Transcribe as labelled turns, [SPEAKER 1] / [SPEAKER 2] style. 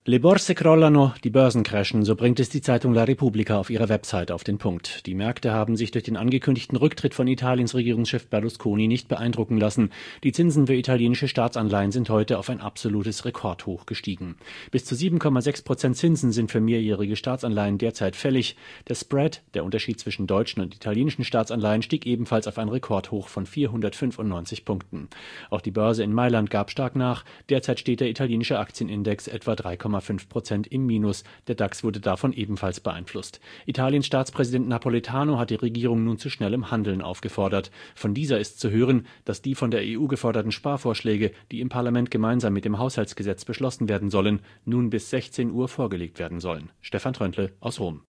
[SPEAKER 1] Le borse crollano, die Börsen crashen, so bringt es die Zeitung La Repubblica auf ihrer Website auf den Punkt. Die Märkte haben sich durch den angekündigten Rücktritt von Italiens Regierungschef Berlusconi nicht beeindrucken lassen. Die Zinsen für italienische Staatsanleihen sind heute auf ein absolutes Rekordhoch gestiegen. Bis zu 7,6% Zinsen sind für mehrjährige Staatsanleihen derzeit fällig. Der Spread, der Unterschied zwischen deutschen und italienischen Staatsanleihen, stieg ebenfalls auf ein Rekordhoch von 495 Punkten. Auch die Börse in Mailand gab stark nach. Derzeit steht der italienische Aktienindex etwa 3,5% im Minus. Der DAX wurde davon ebenfalls beeinflusst. Italiens Staatspräsident Napolitano hat die Regierung nun zu schnellem Handeln aufgefordert. Von dieser ist zu hören, dass die von der EU geforderten Sparvorschläge, die im Parlament gemeinsam mit dem Haushaltsgesetz beschlossen werden sollen, nun bis 16 Uhr vorgelegt werden sollen. Stefan Tröntle aus Rom.